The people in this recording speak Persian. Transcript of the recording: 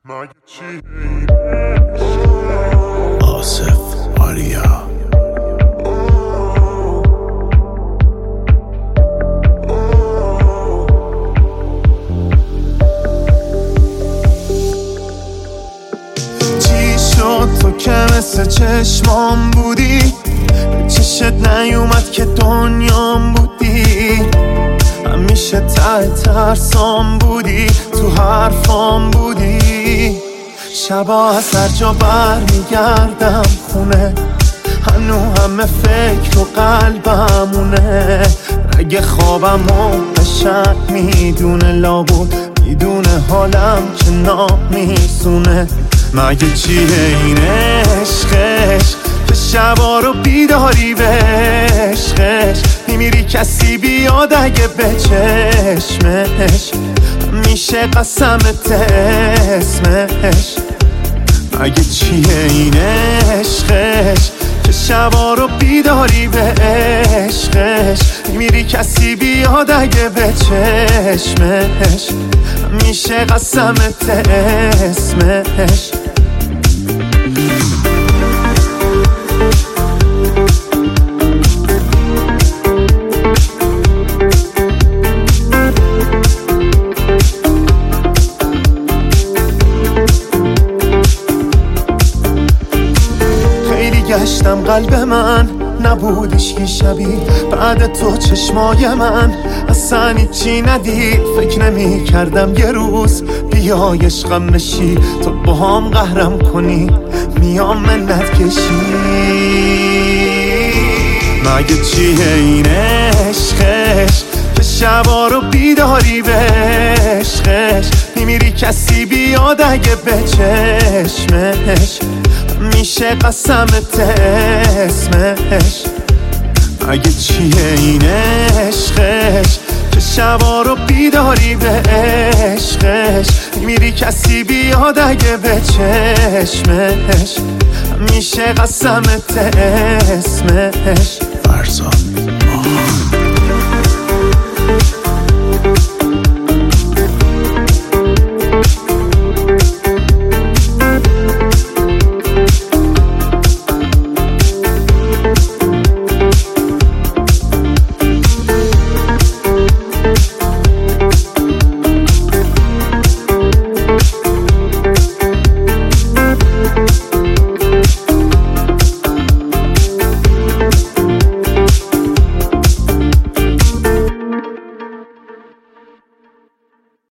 مگه چی آصف آریا چی شد تو که مثل چشمام بودی، چشت نیومد که دنیام بودی، همیشه ته ترسام بودی، تو حرفام بودی. شبا از هر جا بر میگردم خونه، هنو همه فکر و قلبمونه. اگه خوابم و قشنگ میدونه، لابود میدونه حالم که نامیسونه. مگه چیه این عشقش که شبا رو بیداری به عشقش میمیری کسی بیاد اگه به چشمش میشه قسمت اسمش. مگه چیه این عشقش که شبا رو بیداری به عشقش میمیری کسی بیاد اگه به چشمش میشه قسمت اسمش. گشتم قلب من نبودش که شبیه بعد تو چشمای من اصلا چی ندید. فکر نمی کردم یه روز بیای عشقم بشی، تو با هم قهرم کنی میام منت کشی. مگه چیه این عشقش که شبا رو بیداری به عشقش میمیری کسی بیاد اگه به چشمش میشه قسمت اسمش. مگه چیه این عشقش که شبا رو بیداری به عشقش میمیری کسی بیاد اگه به چشمش میشه قسمت اسمش. فرزاد